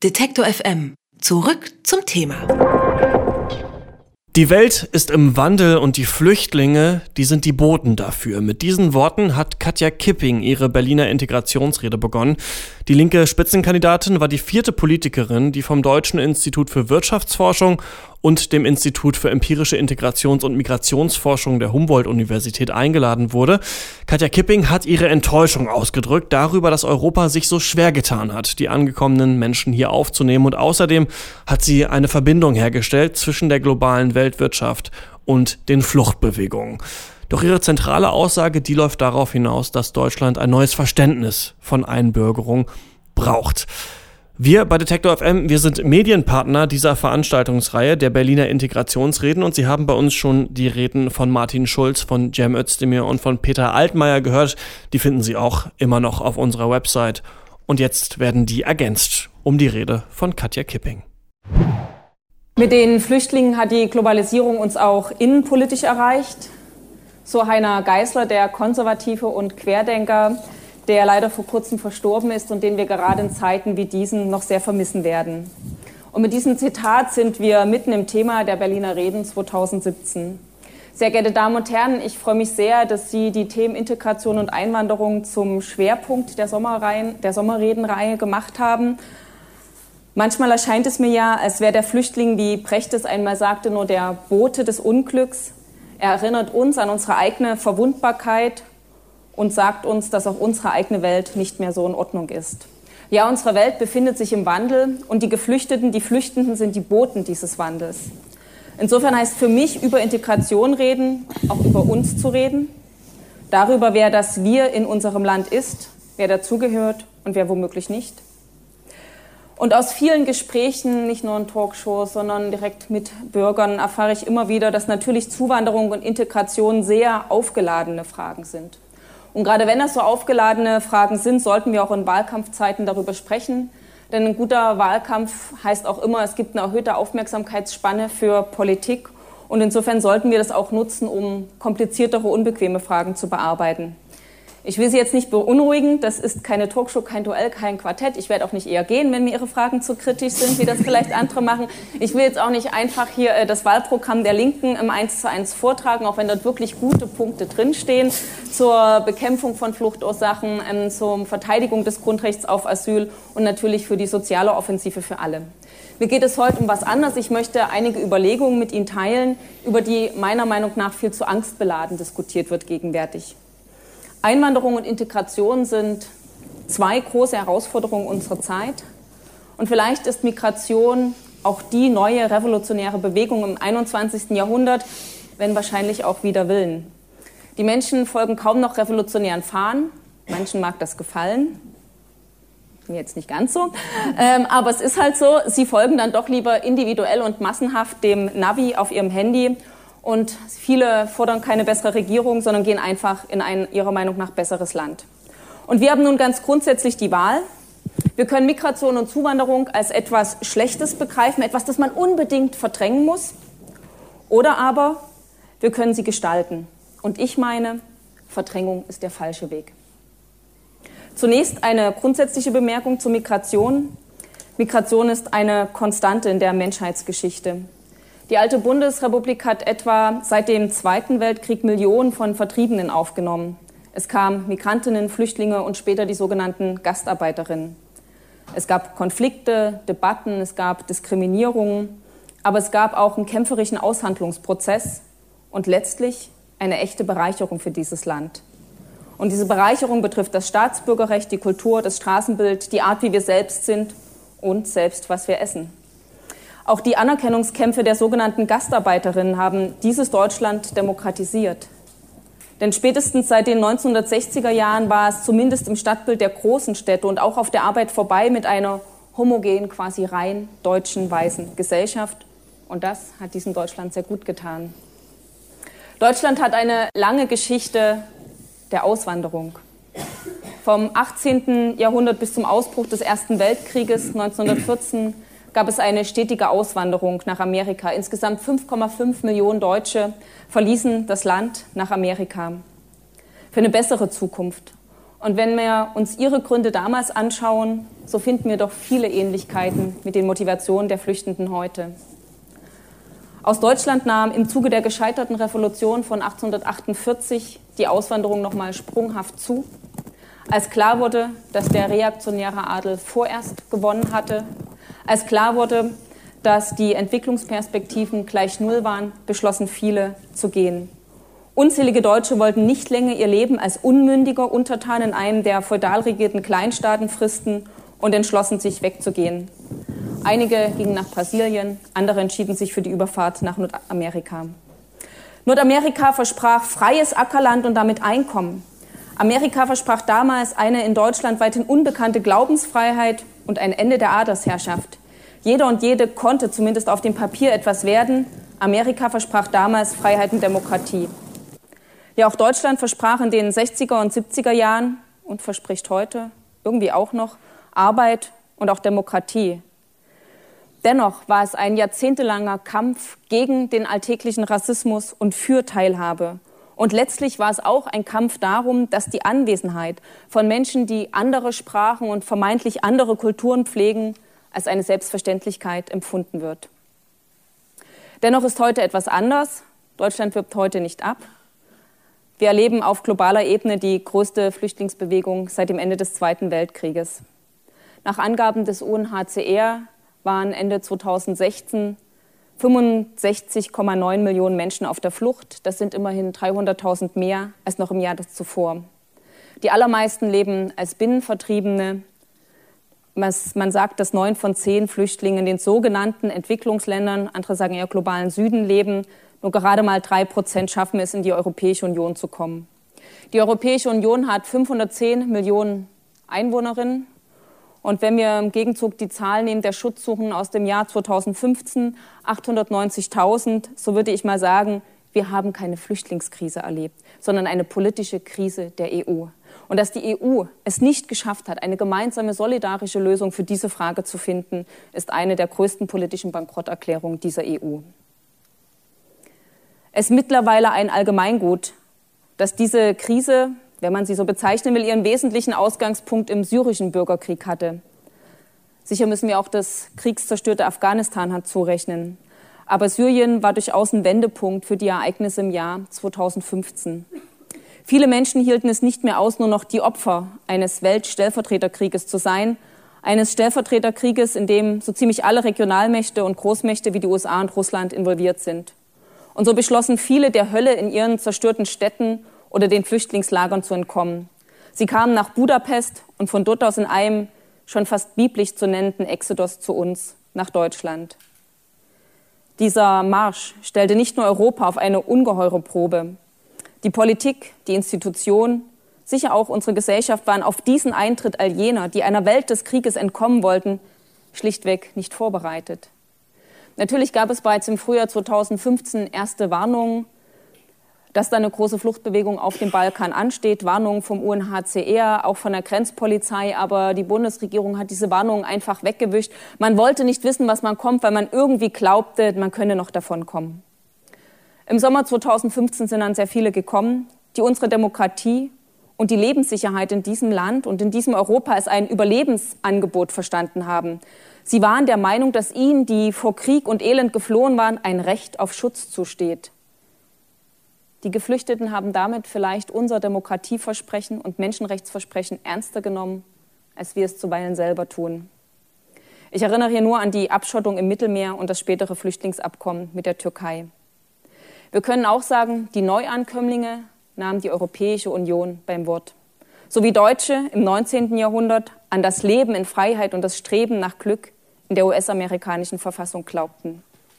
Detektor FM. Zurück zum Thema. Die Welt ist im Wandel und die Flüchtlinge, die sind die Boten dafür. Mit diesen Worten hat Katja Kipping ihre Berliner Integrationsrede begonnen. Die linke Spitzenkandidatin war die 4. Politikerin, die vom Deutschen Institut für Wirtschaftsforschung und dem Institut für empirische Integrations- und Migrationsforschung der Humboldt-Universität eingeladen wurde. Katja Kipping hat ihre Enttäuschung ausgedrückt darüber, dass Europa sich so schwer getan hat, die angekommenen Menschen hier aufzunehmen. Und außerdem hat sie eine Verbindung hergestellt zwischen der globalen Weltwirtschaft und den Fluchtbewegungen. Doch ihre zentrale Aussage, die läuft darauf hinaus, dass Deutschland ein neues Verständnis von Einbürgerung braucht. Wir bei Detektor FM, wir sind Medienpartner dieser Veranstaltungsreihe der Berliner Integrationsreden und Sie haben bei uns schon die Reden von Martin Schulz, von Cem Özdemir und von Peter Altmaier gehört. Die finden Sie auch immer noch auf unserer Website. Und jetzt werden die ergänzt um die Rede von Katja Kipping. Mit den Flüchtlingen hat die Globalisierung uns auch innenpolitisch erreicht. So Heiner Geißler, der Konservative und Querdenker, der leider vor kurzem verstorben ist und den wir gerade in Zeiten wie diesen noch sehr vermissen werden. Und mit diesem Zitat sind wir mitten im Thema der Berliner Reden 2017. Sehr geehrte Damen und Herren, ich freue mich sehr, dass Sie die Themen Integration und Einwanderung zum Schwerpunkt der Sommerredenreihe gemacht haben. Manchmal erscheint es mir ja, als wäre der Flüchtling, wie Brecht es einmal sagte, nur der Bote des Unglücks. Er erinnert uns an unsere eigene Verwundbarkeit und sagt uns, dass auch unsere eigene Welt nicht mehr so in Ordnung ist. Ja, unsere Welt befindet sich im Wandel und die Geflüchteten, die Flüchtenden sind die Boten dieses Wandels. Insofern heißt für mich, über Integration reden, auch über uns zu reden, darüber, wer das Wir in unserem Land ist, wer dazugehört und wer womöglich nicht. Und aus vielen Gesprächen, nicht nur in Talkshows, sondern direkt mit Bürgern, erfahre ich immer wieder, dass natürlich Zuwanderung und Integration sehr aufgeladene Fragen sind. Und gerade wenn das so aufgeladene Fragen sind, sollten wir auch in Wahlkampfzeiten darüber sprechen. Denn ein guter Wahlkampf heißt auch immer, es gibt eine erhöhte Aufmerksamkeitsspanne für Politik. Und insofern sollten wir das auch nutzen, um kompliziertere, unbequeme Fragen zu bearbeiten. Ich will Sie jetzt nicht beunruhigen, das ist keine Talkshow, kein Duell, kein Quartett. Ich werde auch nicht eher gehen, wenn mir Ihre Fragen zu kritisch sind, wie das vielleicht andere machen. Ich will jetzt auch nicht einfach hier das Wahlprogramm der Linken im 1:1 vortragen, auch wenn dort wirklich gute Punkte drinstehen zur Bekämpfung von Fluchtursachen, zur Verteidigung des Grundrechts auf Asyl und natürlich für die soziale Offensive für alle. Mir geht es heute um was anderes. Ich möchte einige Überlegungen mit Ihnen teilen, über die meiner Meinung nach viel zu angstbeladen diskutiert wird gegenwärtig. Einwanderung und Integration sind 2 große Herausforderungen unserer Zeit. Und vielleicht ist Migration auch die neue revolutionäre Bewegung im 21. Jahrhundert, wenn wahrscheinlich auch wider Willen. Die Menschen folgen kaum noch revolutionären Fahnen. Manchen mag das gefallen. Mir jetzt nicht ganz so. Aber es ist halt so, sie folgen dann doch lieber individuell und massenhaft dem Navi auf ihrem Handy. Und viele fordern keine bessere Regierung, sondern gehen einfach in ein ihrer Meinung nach besseres Land. Und wir haben nun ganz grundsätzlich die Wahl. Wir können Migration und Zuwanderung als etwas Schlechtes begreifen, etwas, das man unbedingt verdrängen muss. Oder aber wir können sie gestalten. Und ich meine, Verdrängung ist der falsche Weg. Zunächst eine grundsätzliche Bemerkung zur Migration. Migration ist eine Konstante in der Menschheitsgeschichte. Die alte Bundesrepublik hat etwa seit dem Zweiten Weltkrieg Millionen von Vertriebenen aufgenommen. Es kamen Migrantinnen, Flüchtlinge und später die sogenannten Gastarbeiterinnen. Es gab Konflikte, Debatten, es gab Diskriminierungen, aber es gab auch einen kämpferischen Aushandlungsprozess und letztlich eine echte Bereicherung für dieses Land. Und diese Bereicherung betrifft das Staatsbürgerrecht, die Kultur, das Straßenbild, die Art, wie wir selbst sind und selbst, was wir essen. Auch die Anerkennungskämpfe der sogenannten Gastarbeiterinnen haben dieses Deutschland demokratisiert. Denn spätestens seit den 1960er Jahren war es zumindest im Stadtbild der großen Städte und auch auf der Arbeit vorbei mit einer homogen, quasi rein deutschen, weißen Gesellschaft. Und das hat diesem Deutschland sehr gut getan. Deutschland hat eine lange Geschichte der Auswanderung. Vom 18. Jahrhundert bis zum Ausbruch des Ersten Weltkrieges 1914 gab es eine stetige Auswanderung nach Amerika. Insgesamt 5,5 Millionen Deutsche verließen das Land nach Amerika für eine bessere Zukunft. Und wenn wir uns ihre Gründe damals anschauen, so finden wir doch viele Ähnlichkeiten mit den Motivationen der Flüchtenden heute. Aus Deutschland nahm im Zuge der gescheiterten Revolution von 1848 die Auswanderung nochmal sprunghaft zu. Als klar wurde, dass der reaktionäre Adel vorerst gewonnen hatte, als klar wurde, dass die Entwicklungsperspektiven gleich null waren, beschlossen viele zu gehen. Unzählige Deutsche wollten nicht länger ihr Leben als unmündiger Untertan in einem der feudal regierten Kleinstaaten fristen und entschlossen sich wegzugehen. Einige gingen nach Brasilien, andere entschieden sich für die Überfahrt nach Nordamerika. Nordamerika versprach freies Ackerland und damit Einkommen. Amerika versprach damals eine in Deutschland weithin unbekannte Glaubensfreiheit und ein Ende der Adelsherrschaft. Jeder und jede konnte zumindest auf dem Papier etwas werden. Amerika versprach damals Freiheit und Demokratie. Ja, auch Deutschland versprach in den 60er und 70er Jahren und verspricht heute irgendwie auch noch Arbeit und auch Demokratie. Dennoch war es ein jahrzehntelanger Kampf gegen den alltäglichen Rassismus und für Teilhabe. Und letztlich war es auch ein Kampf darum, dass die Anwesenheit von Menschen, die andere Sprachen und vermeintlich andere Kulturen pflegen, als eine Selbstverständlichkeit empfunden wird. Dennoch ist heute etwas anders. Deutschland wirbt heute nicht ab. Wir erleben auf globaler Ebene die größte Flüchtlingsbewegung seit dem Ende des Zweiten Weltkrieges. Nach Angaben des UNHCR waren Ende 2016 65,9 Millionen Menschen auf der Flucht. Das sind immerhin 300.000 mehr als noch im Jahr zuvor. Die allermeisten leben als Binnenvertriebene. Man sagt, dass 9 von 10 Flüchtlingen in den sogenannten Entwicklungsländern, andere sagen eher globalen Süden, leben. Nur gerade mal 3% schaffen es, in die Europäische Union zu kommen. Die Europäische Union hat 510 Millionen Einwohnerinnen. Und wenn wir im Gegenzug die Zahl nehmen der Schutzsuchenden aus dem Jahr 2015, 890.000, so würde ich mal sagen, wir haben keine Flüchtlingskrise erlebt, sondern eine politische Krise der EU. Und dass die EU es nicht geschafft hat, eine gemeinsame solidarische Lösung für diese Frage zu finden, ist eine der größten politischen Bankrotterklärungen dieser EU. Es ist mittlerweile ein Allgemeingut, dass diese Krise, wenn man sie so bezeichnen will, ihren wesentlichen Ausgangspunkt im syrischen Bürgerkrieg hatte. Sicher müssen wir auch das kriegszerstörte Afghanistan hinzurechnen. Aber Syrien war durchaus ein Wendepunkt für die Ereignisse im Jahr 2015. Viele Menschen hielten es nicht mehr aus, nur noch die Opfer eines Weltstellvertreterkrieges zu sein. Eines Stellvertreterkrieges, in dem so ziemlich alle Regionalmächte und Großmächte wie die USA und Russland involviert sind. Und so beschlossen viele, der Hölle in ihren zerstörten Städten oder den Flüchtlingslagern zu entkommen. Sie kamen nach Budapest und von dort aus in einem schon fast biblisch zu nennenden Exodus zu uns, nach Deutschland. Dieser Marsch stellte nicht nur Europa auf eine ungeheure Probe. Die Politik, die Institutionen, sicher auch unsere Gesellschaft waren auf diesen Eintritt all jener, die einer Welt des Krieges entkommen wollten, schlichtweg nicht vorbereitet. Natürlich gab es bereits im Frühjahr 2015 erste Warnungen, dass da eine große Fluchtbewegung auf dem Balkan ansteht. Warnungen vom UNHCR, auch von der Grenzpolizei. Aber die Bundesregierung hat diese Warnungen einfach weggewischt. Man wollte nicht wissen, was man kommt, weil man irgendwie glaubte, man könne noch davon kommen. Im Sommer 2015 sind dann sehr viele gekommen, die unsere Demokratie und die Lebenssicherheit in diesem Land und in diesem Europa als ein Überlebensangebot verstanden haben. Sie waren der Meinung, dass ihnen, die vor Krieg und Elend geflohen waren, ein Recht auf Schutz zusteht. Die Geflüchteten haben damit vielleicht unser Demokratieversprechen und Menschenrechtsversprechen ernster genommen, als wir es zuweilen selber tun. Ich erinnere hier nur an die Abschottung im Mittelmeer und das spätere Flüchtlingsabkommen mit der Türkei. Wir können auch sagen, die Neuankömmlinge nahmen die Europäische Union beim Wort. So wie Deutsche im 19. Jahrhundert an das Leben in Freiheit und das Streben nach Glück in der US-amerikanischen Verfassung glaubten.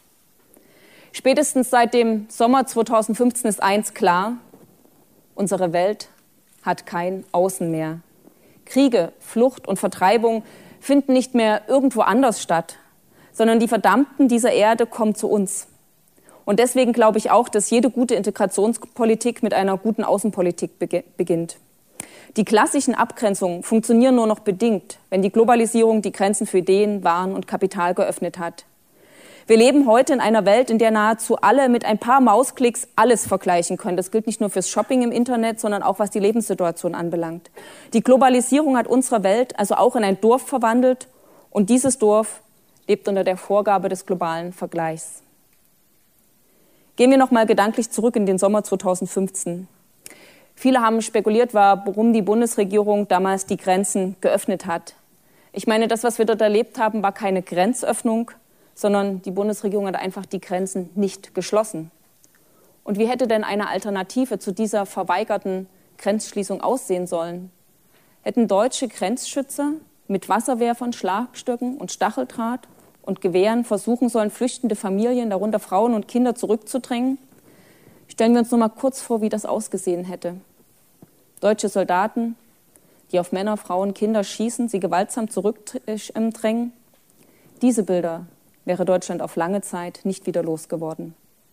Spätestens seit dem Sommer 2015 ist eins klar: Unsere Welt hat kein Außen mehr. Kriege, Flucht und Vertreibung finden nicht mehr irgendwo anders statt, sondern die Verdammten dieser Erde kommen zu uns. Und deswegen glaube ich auch, dass jede gute Integrationspolitik mit einer guten Außenpolitik beginnt. Die klassischen Abgrenzungen funktionieren nur noch bedingt, wenn die Globalisierung die Grenzen für Ideen, Waren und Kapital geöffnet hat. Wir leben heute in einer Welt, in der nahezu alle mit ein paar Mausklicks alles vergleichen können. Das gilt nicht nur fürs Shopping im Internet, sondern auch was die Lebenssituation anbelangt. Die Globalisierung hat unsere Welt also auch in ein Dorf verwandelt und dieses Dorf lebt unter der Vorgabe des globalen Vergleichs. Gehen wir noch mal gedanklich zurück in den Sommer 2015. Viele haben spekuliert, warum die Bundesregierung damals die Grenzen geöffnet hat. Ich meine, das, was wir dort erlebt haben, war keine Grenzöffnung, sondern die Bundesregierung hat einfach die Grenzen nicht geschlossen. Und wie hätte denn eine Alternative zu dieser verweigerten Grenzschließung aussehen sollen? Hätten deutsche Grenzschützer mit Wasserwerfern, Schlagstöcken und Stacheldraht und Gewehren versuchen sollen, flüchtende Familien, darunter Frauen und Kinder, zurückzudrängen? Stellen wir uns noch mal kurz vor, wie das ausgesehen hätte. Deutsche Soldaten, die auf Männer, Frauen, Kinder schießen, sie gewaltsam zurückdrängen. Diese Bilder wäre Deutschland auf lange Zeit nicht wieder losgeworden.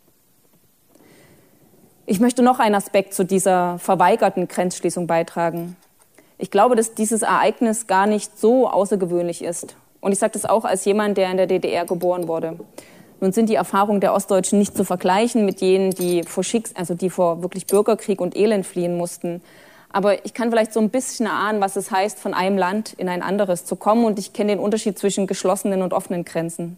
Ich möchte noch einen Aspekt zu dieser verweigerten Grenzschließung beitragen. Ich glaube, dass dieses Ereignis gar nicht so außergewöhnlich ist. Und ich sage das auch als jemand, der in der DDR geboren wurde. Nun sind die Erfahrungen der Ostdeutschen nicht zu vergleichen mit jenen, die vor wirklich Bürgerkrieg und Elend fliehen mussten. Aber ich kann vielleicht so ein bisschen erahnen, was es heißt, von einem Land in ein anderes zu kommen. Und ich kenne den Unterschied zwischen geschlossenen und offenen Grenzen.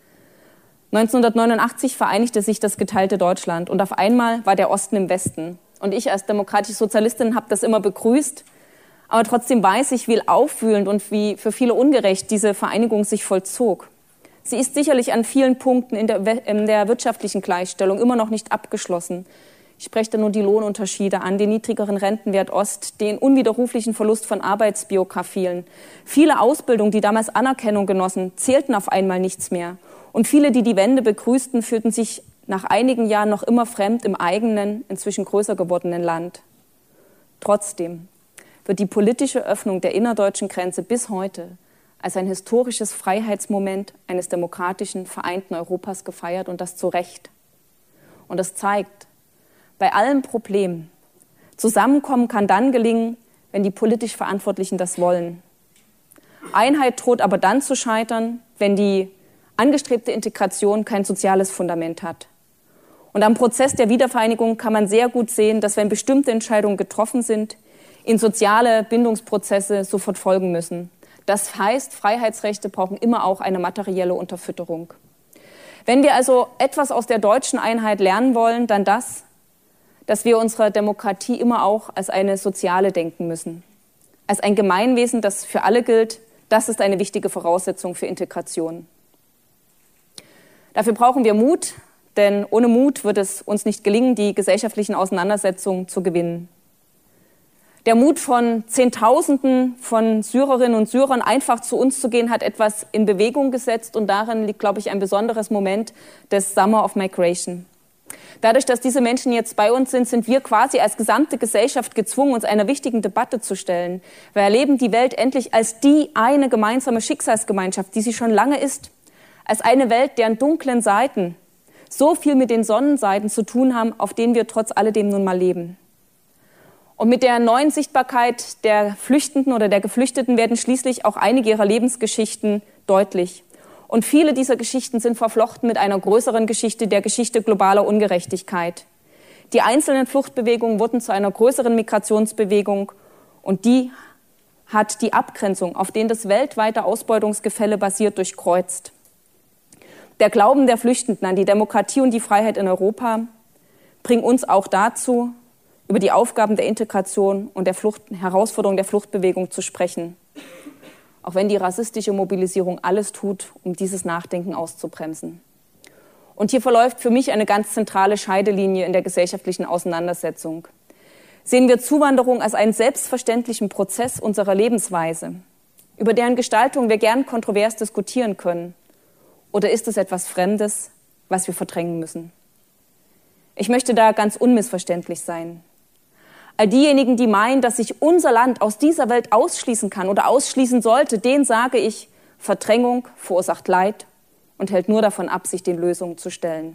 1989 vereinigte sich das geteilte Deutschland. Und auf einmal war der Osten im Westen. Und ich als demokratische Sozialistin habe das immer begrüßt. Aber trotzdem weiß ich, wie aufwühlend und wie für viele ungerecht diese Vereinigung sich vollzog. Sie ist sicherlich an vielen Punkten in der wirtschaftlichen Gleichstellung immer noch nicht abgeschlossen. Ich spreche da nur die Lohnunterschiede an, den niedrigeren Rentenwert Ost, den unwiderruflichen Verlust von Arbeitsbiografien. Viele Ausbildungen, die damals Anerkennung genossen, zählten auf einmal nichts mehr. Und viele, die die Wende begrüßten, fühlten sich nach einigen Jahren noch immer fremd im eigenen, inzwischen größer gewordenen Land. Trotzdem wird die politische Öffnung der innerdeutschen Grenze bis heute als ein historisches Freiheitsmoment eines demokratischen, vereinten Europas gefeiert und das zu Recht. Und das zeigt, bei allen Problemen, Zusammenkommen kann dann gelingen, wenn die politisch Verantwortlichen das wollen. Einheit droht aber dann zu scheitern, wenn die angestrebte Integration kein soziales Fundament hat. Und am Prozess der Wiedervereinigung kann man sehr gut sehen, dass wenn bestimmte Entscheidungen getroffen sind, in soziale Bindungsprozesse sofort folgen müssen. Das heißt, Freiheitsrechte brauchen immer auch eine materielle Unterfütterung. Wenn wir also etwas aus der deutschen Einheit lernen wollen, dann das, dass wir unsere Demokratie immer auch als eine soziale denken müssen. Als ein Gemeinwesen, das für alle gilt, das ist eine wichtige Voraussetzung für Integration. Dafür brauchen wir Mut, denn ohne Mut wird es uns nicht gelingen, die gesellschaftlichen Auseinandersetzungen zu gewinnen. Der Mut von Zehntausenden von Syrerinnen und Syrern, einfach zu uns zu gehen, hat etwas in Bewegung gesetzt. Und darin liegt, glaube ich, ein besonderes Moment des Summer of Migration. Dadurch, dass diese Menschen jetzt bei uns sind, sind wir quasi als gesamte Gesellschaft gezwungen, uns einer wichtigen Debatte zu stellen. Wir erleben die Welt endlich als die eine gemeinsame Schicksalsgemeinschaft, die sie schon lange ist. Als eine Welt, deren dunklen Seiten so viel mit den Sonnenseiten zu tun haben, auf denen wir trotz alledem nun mal leben. Und mit der neuen Sichtbarkeit der Flüchtenden oder der Geflüchteten werden schließlich auch einige ihrer Lebensgeschichten deutlich. Und viele dieser Geschichten sind verflochten mit einer größeren Geschichte, der Geschichte globaler Ungerechtigkeit. Die einzelnen Fluchtbewegungen wurden zu einer größeren Migrationsbewegung und die hat die Abgrenzung, auf denen das weltweite Ausbeutungsgefälle basiert, durchkreuzt. Der Glauben der Flüchtenden an die Demokratie und die Freiheit in Europa bringt uns auch dazu, über die Aufgaben der Integration und der Herausforderung der Fluchtbewegung zu sprechen. Auch wenn die rassistische Mobilisierung alles tut, um dieses Nachdenken auszubremsen. Und hier verläuft für mich eine ganz zentrale Scheidelinie in der gesellschaftlichen Auseinandersetzung. Sehen wir Zuwanderung als einen selbstverständlichen Prozess unserer Lebensweise, über deren Gestaltung wir gern kontrovers diskutieren können? Oder ist es etwas Fremdes, was wir verdrängen müssen? Ich möchte da ganz unmissverständlich sein. All diejenigen, die meinen, dass sich unser Land aus dieser Welt ausschließen kann oder ausschließen sollte, denen sage ich, Verdrängung verursacht Leid und hält nur davon ab, sich den Lösungen zu stellen.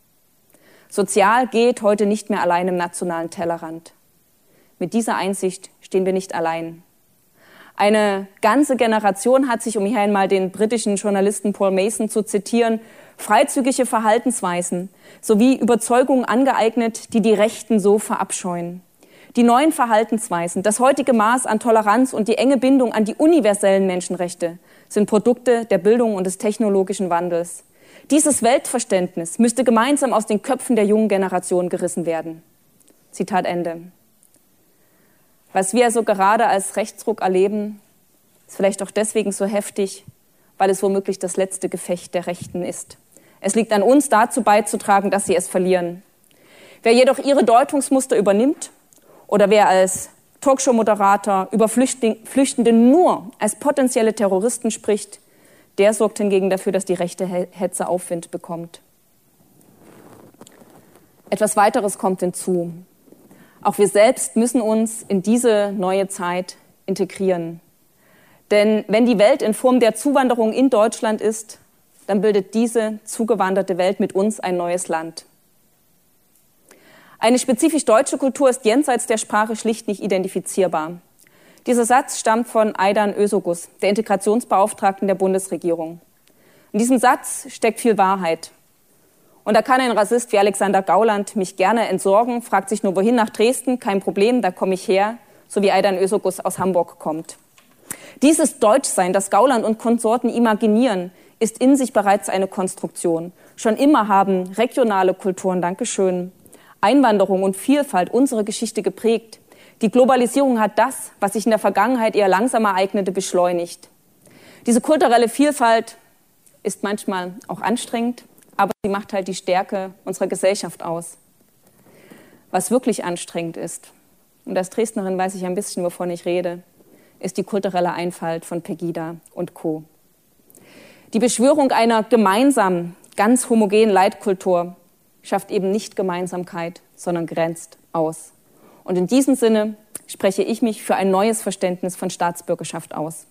Sozial geht heute nicht mehr allein im nationalen Tellerrand. Mit dieser Einsicht stehen wir nicht allein. Eine ganze Generation hat sich, um hier einmal den britischen Journalisten Paul Mason zu zitieren, freizügige Verhaltensweisen sowie Überzeugungen angeeignet, die die Rechten so verabscheuen. Die neuen Verhaltensweisen, das heutige Maß an Toleranz und die enge Bindung an die universellen Menschenrechte sind Produkte der Bildung und des technologischen Wandels. Dieses Weltverständnis müsste gemeinsam aus den Köpfen der jungen Generation gerissen werden. Zitat Ende. Was wir also gerade als Rechtsruck erleben, ist vielleicht auch deswegen so heftig, weil es womöglich das letzte Gefecht der Rechten ist. Es liegt an uns, dazu beizutragen, dass sie es verlieren. Wer jedoch ihre Deutungsmuster übernimmt oder wer als Talkshow-Moderator über Flüchtende nur als potenzielle Terroristen spricht, der sorgt hingegen dafür, dass die rechte Hetze Aufwind bekommt. Etwas weiteres kommt hinzu. Auch wir selbst müssen uns in diese neue Zeit integrieren. Denn wenn die Welt in Form der Zuwanderung in Deutschland ist, dann bildet diese zugewanderte Welt mit uns ein neues Land. Eine spezifisch deutsche Kultur ist jenseits der Sprache schlicht nicht identifizierbar. Dieser Satz stammt von Aydan Özoguz, der Integrationsbeauftragten der Bundesregierung. In diesem Satz steckt viel Wahrheit. Und da kann ein Rassist wie Alexander Gauland mich gerne entsorgen, fragt sich nur, wohin, nach Dresden, kein Problem, da komme ich her, so wie Aydan Özoguz aus Hamburg kommt. Dieses Deutschsein, das Gauland und Konsorten imaginieren, ist in sich bereits eine Konstruktion. Schon immer haben regionale Kulturen, Dankeschön, Einwanderung und Vielfalt unsere Geschichte geprägt. Die Globalisierung hat das, was sich in der Vergangenheit eher langsam ereignete, beschleunigt. Diese kulturelle Vielfalt ist manchmal auch anstrengend, aber sie macht halt die Stärke unserer Gesellschaft aus. Was wirklich anstrengend ist, und als Dresdnerin weiß ich ein bisschen, wovon ich rede, ist die kulturelle Einfalt von Pegida und Co. Die Beschwörung einer gemeinsamen, ganz homogenen Leitkultur schafft eben nicht Gemeinsamkeit, sondern grenzt aus. Und in diesem Sinne spreche ich mich für ein neues Verständnis von Staatsbürgerschaft aus.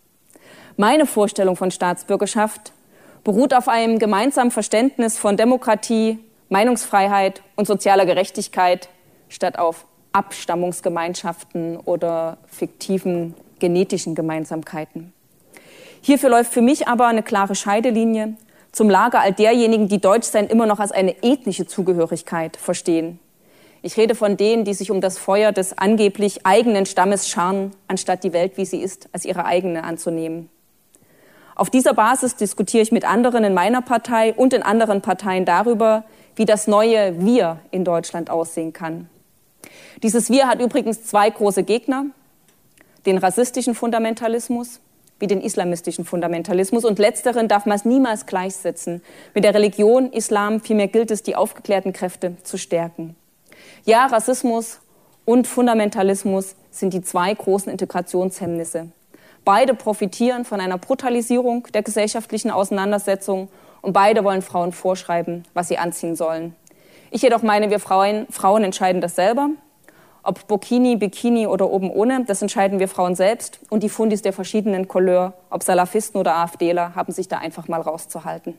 Meine Vorstellung von Staatsbürgerschaft beruht auf einem gemeinsamen Verständnis von Demokratie, Meinungsfreiheit und sozialer Gerechtigkeit statt auf Abstammungsgemeinschaften oder fiktiven genetischen Gemeinsamkeiten. Hierfür läuft für mich aber eine klare Scheidelinie zum Lager all derjenigen, die Deutschsein immer noch als eine ethnische Zugehörigkeit verstehen. Ich rede von denen, die sich um das Feuer des angeblich eigenen Stammes scharen, anstatt die Welt, wie sie ist, als ihre eigene anzunehmen. Auf dieser Basis diskutiere ich mit anderen in meiner Partei und in anderen Parteien darüber, wie das neue Wir in Deutschland aussehen kann. Dieses Wir hat übrigens zwei große Gegner, den rassistischen Fundamentalismus wie den islamistischen Fundamentalismus. Und letzteren darf man niemals gleichsetzen mit der Religion Islam. Vielmehr gilt es, die aufgeklärten Kräfte zu stärken. Ja, Rassismus und Fundamentalismus sind die zwei großen Integrationshemmnisse. Beide profitieren von einer Brutalisierung der gesellschaftlichen Auseinandersetzung und beide wollen Frauen vorschreiben, was sie anziehen sollen. Ich jedoch meine, wir Frauen entscheiden das selber. Ob Burkini, Bikini oder oben ohne, das entscheiden wir Frauen selbst. Und die Fundis der verschiedenen Couleur, ob Salafisten oder AfDler, haben sich da einfach mal rauszuhalten.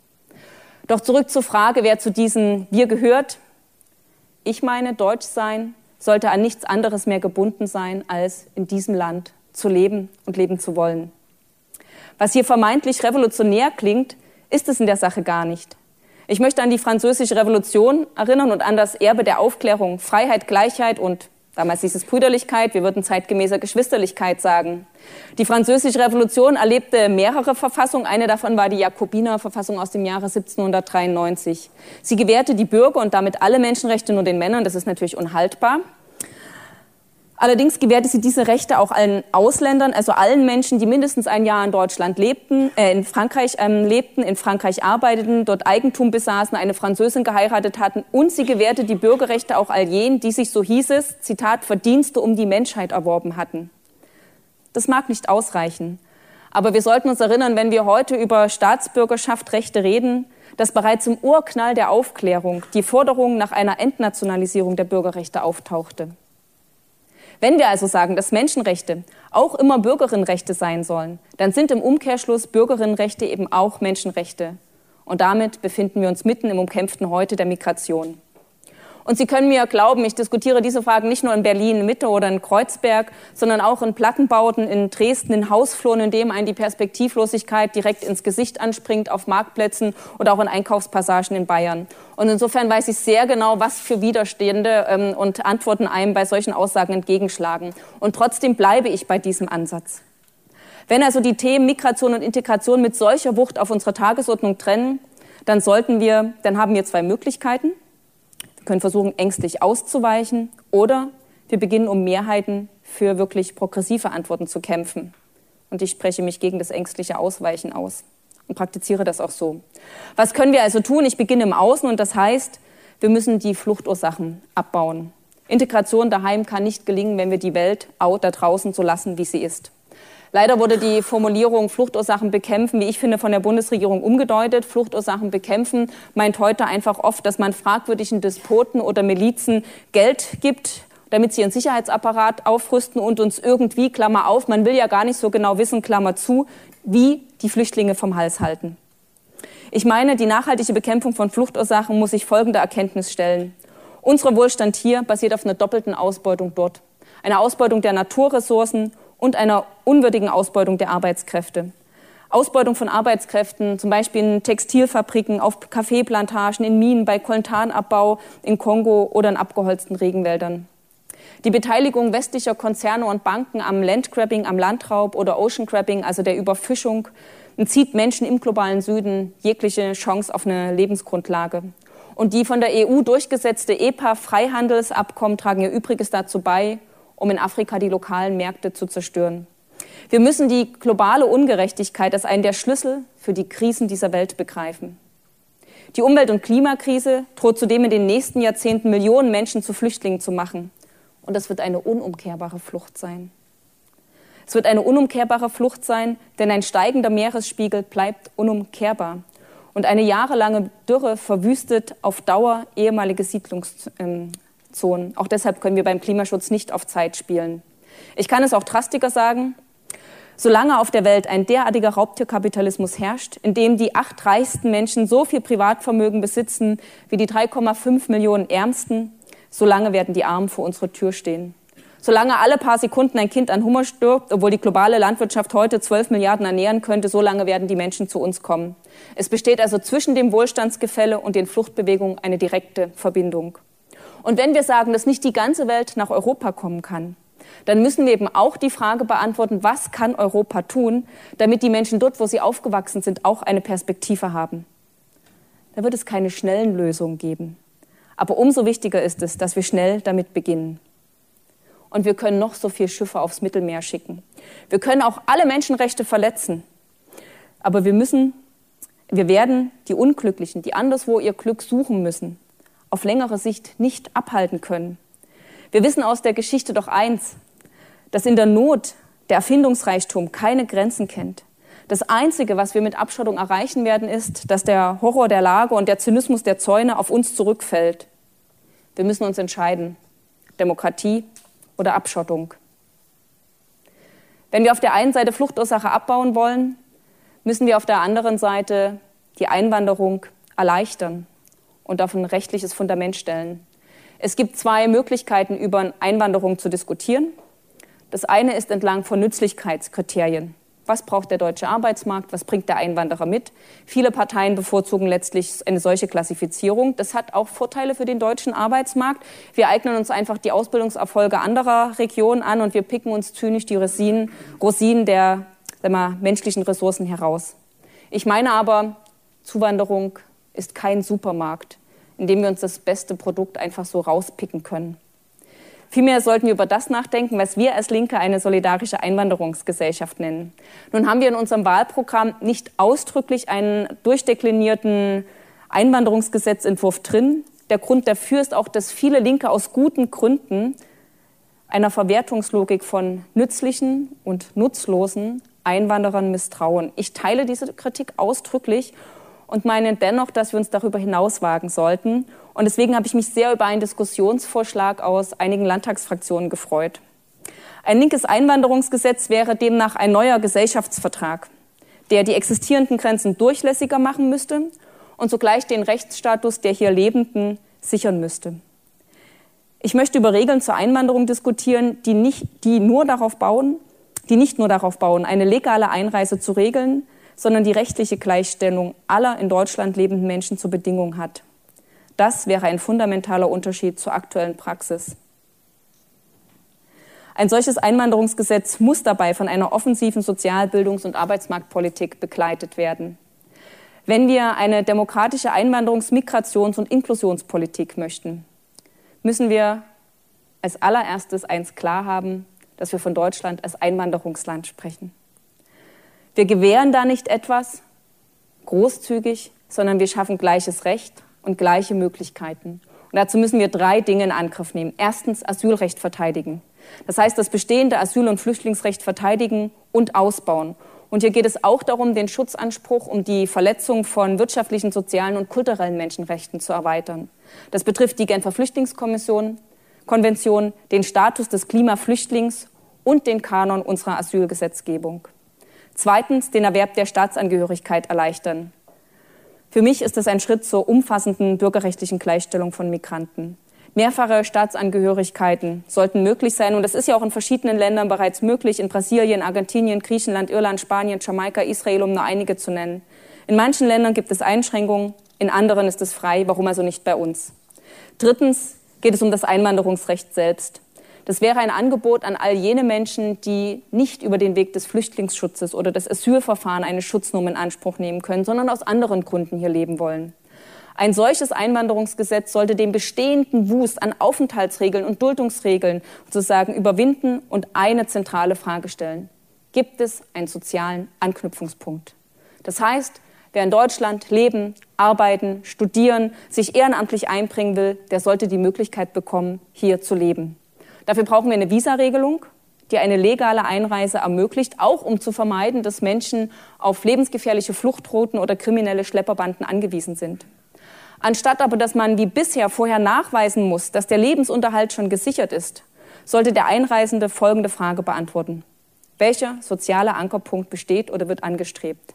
Doch zurück zur Frage, wer zu diesem Wir gehört. Ich meine, Deutschsein sollte an nichts anderes mehr gebunden sein, als in diesem Land zu leben und leben zu wollen. Was hier vermeintlich revolutionär klingt, ist es in der Sache gar nicht. Ich möchte an die Französische Revolution erinnern und an das Erbe der Aufklärung, Freiheit, Gleichheit und damals hieß es Brüderlichkeit, wir würden zeitgemäßer Geschwisterlichkeit sagen. Die Französische Revolution erlebte mehrere Verfassungen. Eine davon war die Jakobinerverfassung aus dem Jahre 1793. Sie gewährte die Bürger und damit alle Menschenrechte nur den Männern. Das ist natürlich unhaltbar. Allerdings gewährte sie diese Rechte auch allen Ausländern, also allen Menschen, die mindestens ein Jahr in Deutschland lebten, in Frankreich arbeiteten, dort Eigentum besaßen, eine Französin geheiratet hatten. Und sie gewährte die Bürgerrechte auch all jenen, die sich, so hieß es, Zitat, Verdienste um die Menschheit erworben hatten. Das mag nicht ausreichen. Aber wir sollten uns erinnern, wenn wir heute über Staatsbürgerschaft, Rechte reden, dass bereits im Urknall der Aufklärung die Forderung nach einer Entnationalisierung der Bürgerrechte auftauchte. Wenn wir also sagen, dass Menschenrechte auch immer Bürgerinnenrechte sein sollen, dann sind im Umkehrschluss Bürgerinnenrechte eben auch Menschenrechte. Und damit befinden wir uns mitten im umkämpften Heute der Migration. Und Sie können mir glauben, ich diskutiere diese Fragen nicht nur in Berlin Mitte oder in Kreuzberg, sondern auch in Plattenbauten in Dresden, in Hausfluren, in denen einem die Perspektivlosigkeit direkt ins Gesicht anspringt, auf Marktplätzen oder auch in Einkaufspassagen in Bayern. Und insofern weiß ich sehr genau, was für Widerstände und Antworten einem bei solchen Aussagen entgegenschlagen. Und trotzdem bleibe ich bei diesem Ansatz. Wenn also die Themen Migration und Integration mit solcher Wucht auf unserer Tagesordnung trennen, dann haben wir zwei Möglichkeiten. Wir können versuchen, ängstlich auszuweichen, oder wir beginnen, um Mehrheiten für wirklich progressive Antworten zu kämpfen. Und ich spreche mich gegen das ängstliche Ausweichen aus und praktiziere das auch so. Was können wir also tun? Ich beginne im Außen, und das heißt, wir müssen die Fluchtursachen abbauen. Integration daheim kann nicht gelingen, wenn wir die Welt da draußen so lassen, wie sie ist. Leider wurde die Formulierung Fluchtursachen bekämpfen, wie ich finde, von der Bundesregierung umgedeutet. Fluchtursachen bekämpfen meint heute einfach oft, dass man fragwürdigen Despoten oder Milizen Geld gibt, damit sie ihren Sicherheitsapparat aufrüsten und uns irgendwie, Klammer auf, man will ja gar nicht so genau wissen, Klammer zu, wie die Flüchtlinge vom Hals halten. Ich meine, die nachhaltige Bekämpfung von Fluchtursachen muss sich folgender Erkenntnis stellen. Unser Wohlstand hier basiert auf einer doppelten Ausbeutung dort. Eine Ausbeutung der Naturressourcen und einer unwürdigen Ausbeutung der Arbeitskräfte. Ausbeutung von Arbeitskräften, zum Beispiel in Textilfabriken, auf Kaffeeplantagen, in Minen, bei Koltanabbau in Kongo oder in abgeholzten Regenwäldern. Die Beteiligung westlicher Konzerne und Banken am Landgrabbing, am Landraub oder Oceangrabbing, also der Überfischung, entzieht Menschen im globalen Süden jegliche Chance auf eine Lebensgrundlage. Und die von der EU durchgesetzte EPA-Freihandelsabkommen tragen ihr Übriges dazu bei, um in Afrika die lokalen Märkte zu zerstören. Wir müssen die globale Ungerechtigkeit als einen der Schlüssel für die Krisen dieser Welt begreifen. Die Umwelt- und Klimakrise droht zudem in den nächsten Jahrzehnten Millionen Menschen zu Flüchtlingen zu machen. Und das wird eine unumkehrbare Flucht sein. Es wird eine unumkehrbare Flucht sein, denn ein steigender Meeresspiegel bleibt unumkehrbar. Und eine jahrelange Dürre verwüstet auf Dauer ehemalige Siedlungszonen. Auch deshalb können wir beim Klimaschutz nicht auf Zeit spielen. Ich kann es auch drastischer sagen. Solange auf der Welt ein derartiger Raubtierkapitalismus herrscht, in dem die 8 reichsten Menschen so viel Privatvermögen besitzen wie die 3,5 Millionen Ärmsten, solange werden die Armen vor unserer Tür stehen. Solange alle paar Sekunden ein Kind an Hunger stirbt, obwohl die globale Landwirtschaft heute 12 Milliarden ernähren könnte, solange werden die Menschen zu uns kommen. Es besteht also zwischen dem Wohlstandsgefälle und den Fluchtbewegungen eine direkte Verbindung. Und wenn wir sagen, dass nicht die ganze Welt nach Europa kommen kann, dann müssen wir eben auch die Frage beantworten, was kann Europa tun, damit die Menschen dort, wo sie aufgewachsen sind, auch eine Perspektive haben. Da wird es keine schnellen Lösungen geben. Aber umso wichtiger ist es, dass wir schnell damit beginnen. Und wir können noch so viele Schiffe aufs Mittelmeer schicken. Wir können auch alle Menschenrechte verletzen. Aber wir werden die Unglücklichen, die anderswo ihr Glück suchen müssen, auf längere Sicht nicht abhalten können. Wir wissen aus der Geschichte doch eins, dass in der Not der Erfindungsreichtum keine Grenzen kennt. Das Einzige, was wir mit Abschottung erreichen werden, ist, dass der Horror der Lage und der Zynismus der Zäune auf uns zurückfällt. Wir müssen uns entscheiden, Demokratie oder Abschottung. Wenn wir auf der einen Seite Fluchtursache abbauen wollen, müssen wir auf der anderen Seite die Einwanderung erleichtern und auf ein rechtliches Fundament stellen. Es gibt 2 Möglichkeiten, über Einwanderung zu diskutieren. Das eine ist entlang von Nützlichkeitskriterien. Was braucht der deutsche Arbeitsmarkt? Was bringt der Einwanderer mit? Viele Parteien bevorzugen letztlich eine solche Klassifizierung. Das hat auch Vorteile für den deutschen Arbeitsmarkt. Wir eignen uns einfach die Ausbildungserfolge anderer Regionen an und wir picken uns zynisch die Rosinen der menschlichen Ressourcen heraus. Ich meine aber, Zuwanderung ist kein Supermarkt, in dem wir uns das beste Produkt einfach so rauspicken können. Vielmehr sollten wir über das nachdenken, was wir als Linke eine solidarische Einwanderungsgesellschaft nennen. Nun haben wir in unserem Wahlprogramm nicht ausdrücklich einen durchdeklinierten Einwanderungsgesetzentwurf drin. Der Grund dafür ist auch, dass viele Linke aus guten Gründen einer Verwertungslogik von nützlichen und nutzlosen Einwanderern misstrauen. Ich teile diese Kritik ausdrücklich und meine dennoch, dass wir uns darüber hinaus wagen sollten. Und deswegen habe ich mich sehr über einen Diskussionsvorschlag aus einigen Landtagsfraktionen gefreut. Ein linkes Einwanderungsgesetz wäre demnach ein neuer Gesellschaftsvertrag, der die existierenden Grenzen durchlässiger machen müsste und zugleich den Rechtsstatus der hier Lebenden sichern müsste. Ich möchte über Regeln zur Einwanderung diskutieren, die nicht nur darauf bauen, eine legale Einreise zu regeln, sondern die rechtliche Gleichstellung aller in Deutschland lebenden Menschen zur Bedingung hat. Das wäre ein fundamentaler Unterschied zur aktuellen Praxis. Ein solches Einwanderungsgesetz muss dabei von einer offensiven Sozial-, Bildungs- und Arbeitsmarktpolitik begleitet werden. Wenn wir eine demokratische Einwanderungs-, Migrations- und Inklusionspolitik möchten, müssen wir als allererstes eins klar haben, dass wir von Deutschland als Einwanderungsland sprechen. Wir gewähren da nicht etwas großzügig, sondern wir schaffen gleiches Recht und gleiche Möglichkeiten. Und dazu müssen wir 3 Dinge in Angriff nehmen. Erstens Asylrecht verteidigen. Das heißt, das bestehende Asyl- und Flüchtlingsrecht verteidigen und ausbauen. Und hier geht es auch darum, den Schutzanspruch um die Verletzung von wirtschaftlichen, sozialen und kulturellen Menschenrechten zu erweitern. Das betrifft die Genfer Flüchtlingskonvention, den Status des Klimaflüchtlings und den Kanon unserer Asylgesetzgebung. Zweitens, den Erwerb der Staatsangehörigkeit erleichtern. Für mich ist es ein Schritt zur umfassenden bürgerrechtlichen Gleichstellung von Migranten. Mehrfache Staatsangehörigkeiten sollten möglich sein. Und das ist ja auch in verschiedenen Ländern bereits möglich. In Brasilien, Argentinien, Griechenland, Irland, Spanien, Jamaika, Israel, um nur einige zu nennen. In manchen Ländern gibt es Einschränkungen, in anderen ist es frei. Warum also nicht bei uns? Drittens geht es um das Einwanderungsrecht selbst. Das wäre ein Angebot an all jene Menschen, die nicht über den Weg des Flüchtlingsschutzes oder des Asylverfahrens eine Schutznummer in Anspruch nehmen können, sondern aus anderen Gründen hier leben wollen. Ein solches Einwanderungsgesetz sollte den bestehenden Wust an Aufenthaltsregeln und Duldungsregeln sozusagen überwinden und eine zentrale Frage stellen. Gibt es einen sozialen Anknüpfungspunkt? Das heißt, wer in Deutschland leben, arbeiten, studieren, sich ehrenamtlich einbringen will, der sollte die Möglichkeit bekommen, hier zu leben. Dafür brauchen wir eine Visaregelung, die eine legale Einreise ermöglicht, auch um zu vermeiden, dass Menschen auf lebensgefährliche Fluchtrouten oder kriminelle Schlepperbanden angewiesen sind. Anstatt aber, dass man wie bisher vorher nachweisen muss, dass der Lebensunterhalt schon gesichert ist, sollte der Einreisende folgende Frage beantworten. Welcher soziale Ankerpunkt besteht oder wird angestrebt?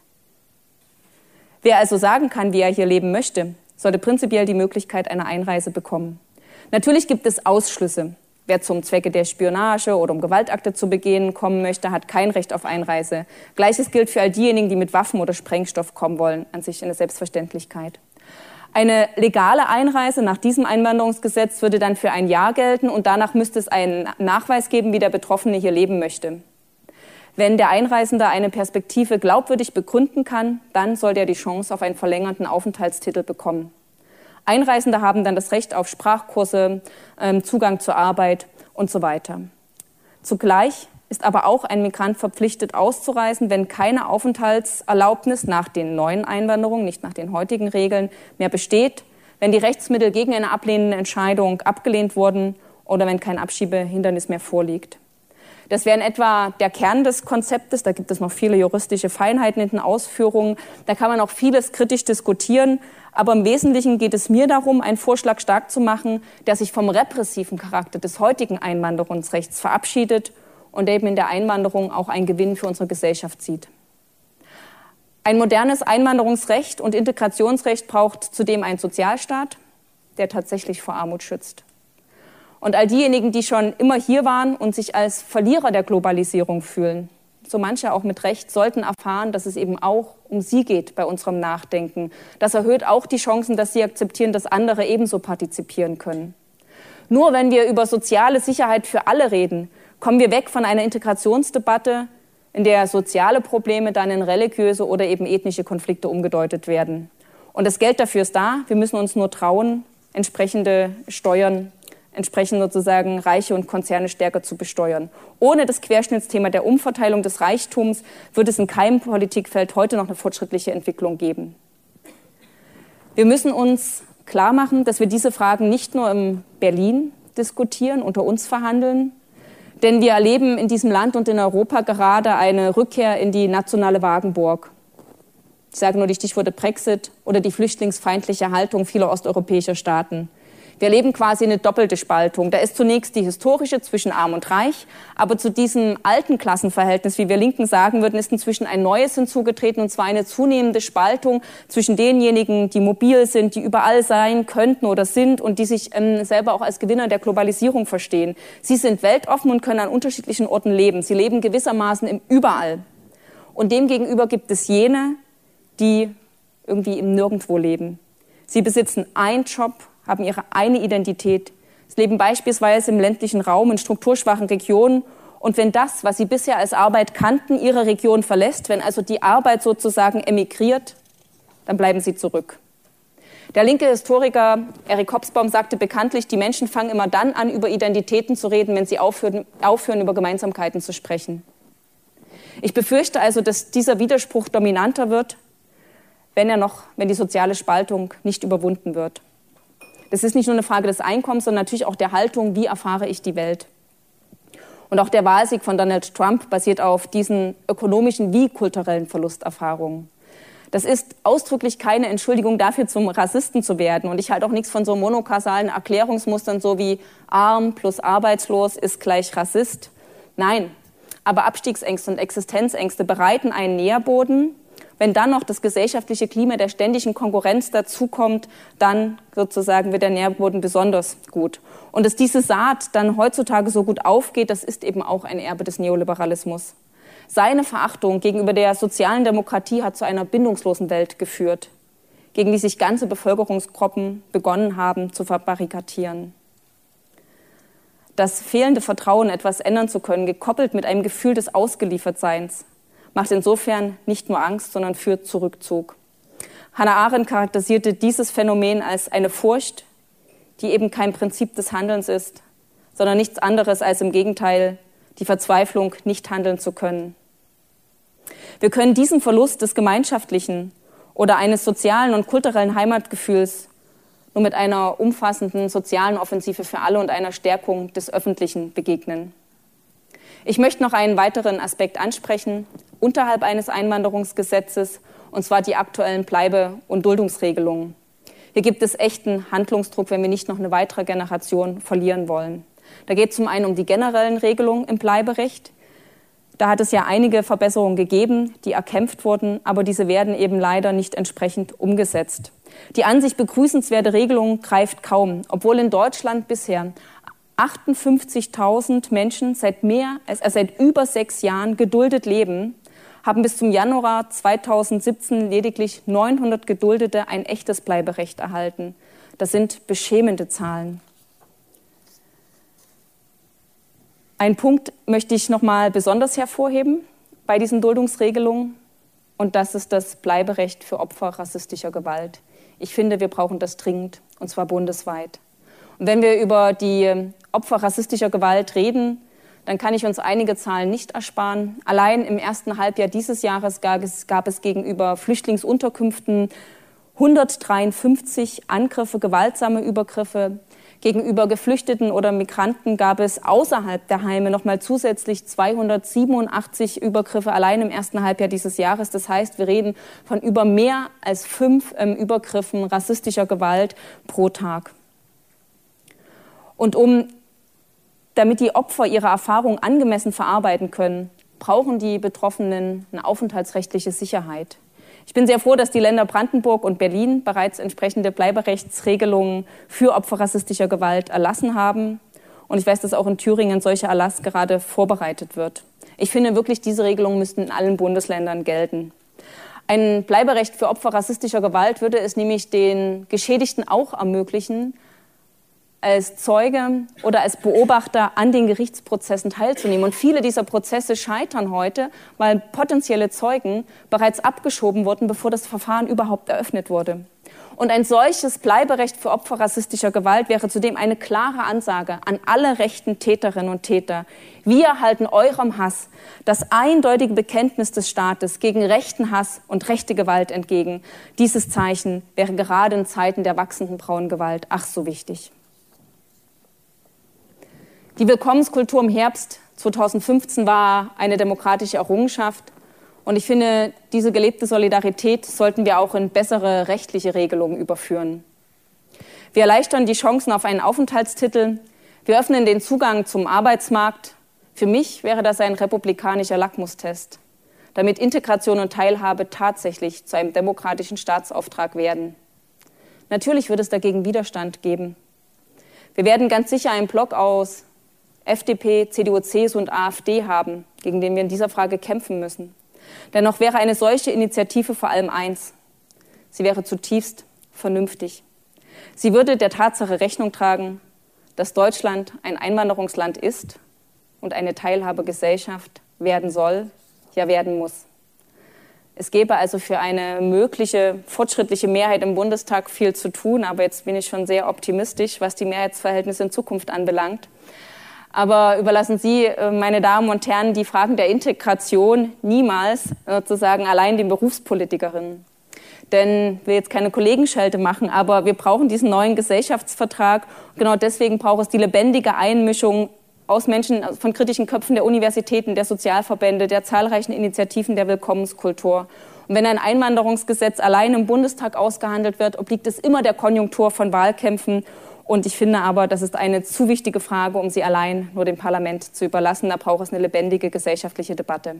Wer also sagen kann, wie er hier leben möchte, sollte prinzipiell die Möglichkeit einer Einreise bekommen. Natürlich gibt es Ausschlüsse. Wer zum Zwecke der Spionage oder um Gewaltakte zu begehen kommen möchte, hat kein Recht auf Einreise. Gleiches gilt für all diejenigen, die mit Waffen oder Sprengstoff kommen wollen, an sich eine Selbstverständlichkeit. Eine legale Einreise nach diesem Einwanderungsgesetz würde dann für ein Jahr gelten und danach müsste es einen Nachweis geben, wie der Betroffene hier leben möchte. Wenn der Einreisende eine Perspektive glaubwürdig begründen kann, dann soll er die Chance auf einen verlängerten Aufenthaltstitel bekommen. Einreisende haben dann das Recht auf Sprachkurse, Zugang zur Arbeit und so weiter. Zugleich ist aber auch ein Migrant verpflichtet auszureisen, wenn keine Aufenthaltserlaubnis nach den neuen Einwanderungen, nicht nach den heutigen Regeln, mehr besteht, wenn die Rechtsmittel gegen eine ablehnende Entscheidung abgelehnt wurden oder wenn kein Abschiebehindernis mehr vorliegt. Das wäre in etwa der Kern des Konzeptes. Da gibt es noch viele juristische Feinheiten in den Ausführungen. Da kann man auch vieles kritisch diskutieren. Aber im Wesentlichen geht es mir darum, einen Vorschlag stark zu machen, der sich vom repressiven Charakter des heutigen Einwanderungsrechts verabschiedet und eben in der Einwanderung auch einen Gewinn für unsere Gesellschaft sieht. Ein modernes Einwanderungsrecht und Integrationsrecht braucht zudem einen Sozialstaat, der tatsächlich vor Armut schützt. Und all diejenigen, die schon immer hier waren und sich als Verlierer der Globalisierung fühlen, so manche auch mit Recht, sollten erfahren, dass es eben auch um sie geht bei unserem Nachdenken. Das erhöht auch die Chancen, dass sie akzeptieren, dass andere ebenso partizipieren können. Nur wenn wir über soziale Sicherheit für alle reden, kommen wir weg von einer Integrationsdebatte, in der soziale Probleme dann in religiöse oder eben ethnische Konflikte umgedeutet werden. Und das Geld dafür ist da. Wir müssen uns nur trauen, entsprechende Steuern, entsprechend sozusagen Reiche und Konzerne stärker zu besteuern. Ohne das Querschnittsthema der Umverteilung des Reichtums wird es in keinem Politikfeld heute noch eine fortschrittliche Entwicklung geben. Wir müssen uns klar machen, dass wir diese Fragen nicht nur in Berlin diskutieren, unter uns verhandeln, denn wir erleben in diesem Land und in Europa gerade eine Rückkehr in die nationale Wagenburg. Ich sage nur die Stichworte Brexit oder die flüchtlingsfeindliche Haltung vieler osteuropäischer Staaten. Wir erleben quasi eine doppelte Spaltung. Da ist zunächst die historische zwischen Arm und Reich, aber zu diesem alten Klassenverhältnis, wie wir Linken sagen würden, ist inzwischen ein neues hinzugetreten, und zwar eine zunehmende Spaltung zwischen denjenigen, die mobil sind, die überall sein könnten oder sind und die sich selber auch als Gewinner der Globalisierung verstehen. Sie sind weltoffen und können an unterschiedlichen Orten leben. Sie leben gewissermaßen im Überall. Und demgegenüber gibt es jene, die irgendwie im Nirgendwo leben. Sie besitzen einen Job, haben ihre eine Identität. Sie leben beispielsweise im ländlichen Raum in strukturschwachen Regionen. Und wenn das, was sie bisher als Arbeit kannten, ihre Region verlässt, wenn also die Arbeit sozusagen emigriert, dann bleiben sie zurück. Der linke Historiker Eric Hobsbawm sagte bekanntlich, die Menschen fangen immer dann an, über Identitäten zu reden, wenn sie aufhören, über Gemeinsamkeiten zu sprechen. Ich befürchte also, dass dieser Widerspruch dominanter wird, wenn die soziale Spaltung nicht überwunden wird. Das ist nicht nur eine Frage des Einkommens, sondern natürlich auch der Haltung, wie erfahre ich die Welt. Und auch der Wahlsieg von Donald Trump basiert auf diesen ökonomischen wie kulturellen Verlusterfahrungen. Das ist ausdrücklich keine Entschuldigung dafür, zum Rassisten zu werden. Und ich halte auch nichts von so monokausalen Erklärungsmustern, so wie arm plus arbeitslos ist gleich Rassist. Nein, aber Abstiegsängste und Existenzängste bereiten einen Nährboden. Wenn dann noch das gesellschaftliche Klima der ständigen Konkurrenz dazukommt, dann sozusagen wird der Nährboden besonders gut. Und dass diese Saat dann heutzutage so gut aufgeht, das ist eben auch ein Erbe des Neoliberalismus. Seine Verachtung gegenüber der sozialen Demokratie hat zu einer bindungslosen Welt geführt, gegen die sich ganze Bevölkerungsgruppen begonnen haben zu verbarrikadieren. Das fehlende Vertrauen, etwas ändern zu können, gekoppelt mit einem Gefühl des Ausgeliefertseins, macht insofern nicht nur Angst, sondern führt zu Rückzug. Hannah Arendt charakterisierte dieses Phänomen als eine Furcht, die eben kein Prinzip des Handelns ist, sondern nichts anderes als im Gegenteil die Verzweiflung, nicht handeln zu können. Wir können diesen Verlust des gemeinschaftlichen oder eines sozialen und kulturellen Heimatgefühls nur mit einer umfassenden sozialen Offensive für alle und einer Stärkung des Öffentlichen begegnen. Ich möchte noch einen weiteren Aspekt ansprechen, unterhalb eines Einwanderungsgesetzes, und zwar die aktuellen Bleibe- und Duldungsregelungen. Hier gibt es echten Handlungsdruck, wenn wir nicht noch eine weitere Generation verlieren wollen. Da geht es zum einen um die generellen Regelungen im Bleiberecht. Da hat es ja einige Verbesserungen gegeben, die erkämpft wurden, aber diese werden eben leider nicht entsprechend umgesetzt. Die an sich begrüßenswerte Regelung greift kaum, obwohl in Deutschland bisher 58.000 Menschen seit über 6 Jahren geduldet leben, haben bis zum Januar 2017 lediglich 900 Geduldete ein echtes Bleiberecht erhalten. Das sind beschämende Zahlen. Einen Punkt möchte ich noch mal besonders hervorheben bei diesen Duldungsregelungen, und das ist das Bleiberecht für Opfer rassistischer Gewalt. Ich finde, wir brauchen das dringend, und zwar bundesweit. Und wenn wir über die Opfer rassistischer Gewalt reden, dann kann ich uns einige Zahlen nicht ersparen. Allein im ersten Halbjahr dieses Jahres gab es gegenüber Flüchtlingsunterkünften 153 Angriffe, gewaltsame Übergriffe. Gegenüber Geflüchteten oder Migranten gab es außerhalb der Heime nochmal zusätzlich 287 Übergriffe allein im ersten Halbjahr dieses Jahres. Das heißt, wir reden von über mehr als 5 Übergriffen rassistischer Gewalt pro Tag. Und damit die Opfer ihre Erfahrung angemessen verarbeiten können, brauchen die Betroffenen eine aufenthaltsrechtliche Sicherheit. Ich bin sehr froh, dass die Länder Brandenburg und Berlin bereits entsprechende Bleiberechtsregelungen für Opfer rassistischer Gewalt erlassen haben. Und ich weiß, dass auch in Thüringen solcher Erlass gerade vorbereitet wird. Ich finde wirklich, diese Regelungen müssten in allen Bundesländern gelten. Ein Bleiberecht für Opfer rassistischer Gewalt würde es nämlich den Geschädigten auch ermöglichen, als Zeuge oder als Beobachter an den Gerichtsprozessen teilzunehmen. Und viele dieser Prozesse scheitern heute, weil potenzielle Zeugen bereits abgeschoben wurden, bevor das Verfahren überhaupt eröffnet wurde. Und ein solches Bleiberecht für Opfer rassistischer Gewalt wäre zudem eine klare Ansage an alle rechten Täterinnen und Täter. Wir halten eurem Hass das eindeutige Bekenntnis des Staates gegen rechten Hass und rechte Gewalt entgegen. Dieses Zeichen wäre gerade in Zeiten der wachsenden Frauengewalt ach so wichtig. Die Willkommenskultur im Herbst 2015 war eine demokratische Errungenschaft. Und ich finde, diese gelebte Solidarität sollten wir auch in bessere rechtliche Regelungen überführen. Wir erleichtern die Chancen auf einen Aufenthaltstitel. Wir öffnen den Zugang zum Arbeitsmarkt. Für mich wäre das ein republikanischer Lackmustest, damit Integration und Teilhabe tatsächlich zu einem demokratischen Staatsauftrag werden. Natürlich wird es dagegen Widerstand geben. Wir werden ganz sicher einen Block aus FDP, CDU, CSU und AfD haben, gegen den wir in dieser Frage kämpfen müssen. Dennoch wäre eine solche Initiative vor allem eins: Sie wäre zutiefst vernünftig. Sie würde der Tatsache Rechnung tragen, dass Deutschland ein Einwanderungsland ist und eine Teilhabegesellschaft werden soll, ja werden muss. Es gäbe also für eine mögliche fortschrittliche Mehrheit im Bundestag viel zu tun, aber jetzt bin ich schon sehr optimistisch, was die Mehrheitsverhältnisse in Zukunft anbelangt. Aber überlassen Sie, meine Damen und Herren, die Fragen der Integration niemals sozusagen allein den Berufspolitikerinnen. Denn ich will jetzt keine Kollegenschelte machen, aber wir brauchen diesen neuen Gesellschaftsvertrag. Genau deswegen braucht es die lebendige Einmischung aus Menschen von kritischen Köpfen der Universitäten, der Sozialverbände, der zahlreichen Initiativen der Willkommenskultur. Und wenn ein Einwanderungsgesetz allein im Bundestag ausgehandelt wird, obliegt es immer der Konjunktur von Wahlkämpfen. Und ich finde aber, das ist eine zu wichtige Frage, um sie allein nur dem Parlament zu überlassen. Da braucht es eine lebendige gesellschaftliche Debatte.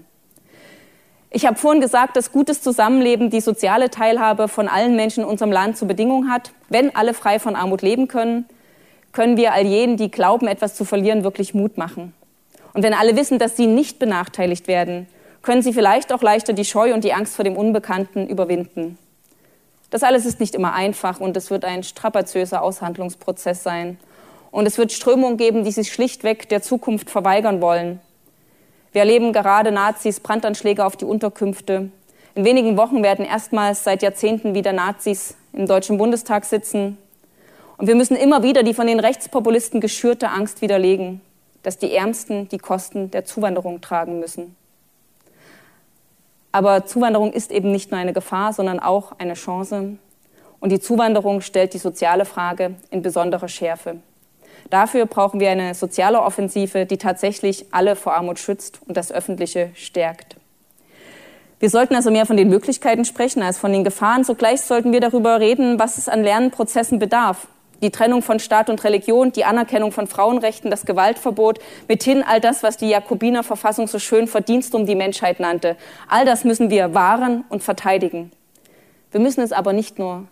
Ich habe vorhin gesagt, dass gutes Zusammenleben die soziale Teilhabe von allen Menschen in unserem Land zur Bedingung hat. Wenn alle frei von Armut leben können, können wir all jenen, die glauben, etwas zu verlieren, wirklich Mut machen. Und wenn alle wissen, dass sie nicht benachteiligt werden, können sie vielleicht auch leichter die Scheu und die Angst vor dem Unbekannten überwinden. Das alles ist nicht immer einfach und es wird ein strapaziöser Aushandlungsprozess sein. Und es wird Strömungen geben, die sich schlichtweg der Zukunft verweigern wollen. Wir erleben gerade Nazis, Brandanschläge auf die Unterkünfte. In wenigen Wochen werden erstmals seit Jahrzehnten wieder Nazis im Deutschen Bundestag sitzen. Und wir müssen immer wieder die von den Rechtspopulisten geschürte Angst widerlegen, dass die Ärmsten die Kosten der Zuwanderung tragen müssen. Aber Zuwanderung ist eben nicht nur eine Gefahr, sondern auch eine Chance. Und die Zuwanderung stellt die soziale Frage in besonderer Schärfe. Dafür brauchen wir eine soziale Offensive, die tatsächlich alle vor Armut schützt und das Öffentliche stärkt. Wir sollten also mehr von den Möglichkeiten sprechen als von den Gefahren. Zugleich sollten wir darüber reden, was es an Lernprozessen bedarf. Die Trennung von Staat und Religion, die Anerkennung von Frauenrechten, das Gewaltverbot, mithin all das, was die Jakobiner-Verfassung so schön Verdienst um die Menschheit nannte. All das müssen wir wahren und verteidigen. Wir müssen es aber nicht nur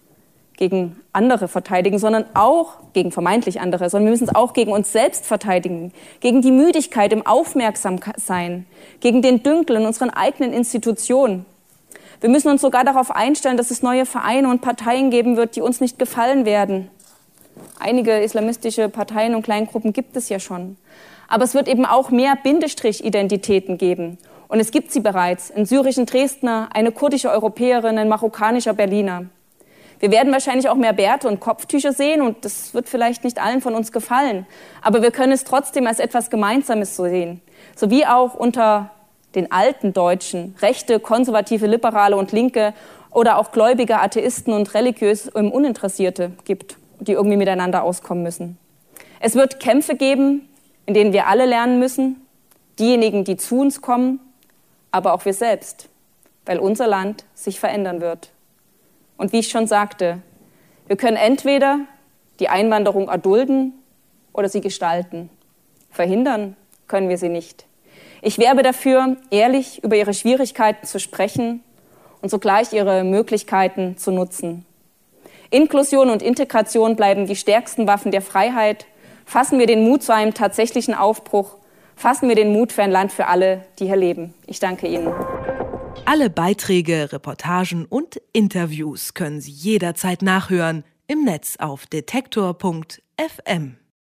gegen andere verteidigen, sondern auch gegen vermeintlich andere, sondern wir müssen es auch gegen uns selbst verteidigen, gegen die Müdigkeit im Aufmerksamsein, gegen den Dünkel in unseren eigenen Institutionen. Wir müssen uns sogar darauf einstellen, dass es neue Vereine und Parteien geben wird, die uns nicht gefallen werden. Einige islamistische Parteien und Kleingruppen gibt es ja schon. Aber es wird eben auch mehr Bindestrich-Identitäten geben. Und es gibt sie bereits. Einen syrischen Dresdner, eine kurdische Europäerin, ein marokkanischer Berliner. Wir werden wahrscheinlich auch mehr Bärte und Kopftücher sehen und das wird vielleicht nicht allen von uns gefallen. Aber wir können es trotzdem als etwas Gemeinsames sehen. So wie auch unter den alten Deutschen Rechte, Konservative, Liberale und Linke oder auch gläubige Atheisten und religiös Uninteressierte gibt, die irgendwie miteinander auskommen müssen. Es wird Kämpfe geben, in denen wir alle lernen müssen, diejenigen, die zu uns kommen, aber auch wir selbst, weil unser Land sich verändern wird. Und wie ich schon sagte, wir können entweder die Einwanderung erdulden oder sie gestalten. Verhindern können wir sie nicht. Ich werbe dafür, ehrlich über ihre Schwierigkeiten zu sprechen und sogleich ihre Möglichkeiten zu nutzen. Inklusion und Integration bleiben die stärksten Waffen der Freiheit. Fassen wir den Mut zu einem tatsächlichen Aufbruch. Fassen wir den Mut für ein Land für alle, die hier leben. Ich danke Ihnen. Alle Beiträge, Reportagen und Interviews können Sie jederzeit nachhören im Netz auf detektor.fm.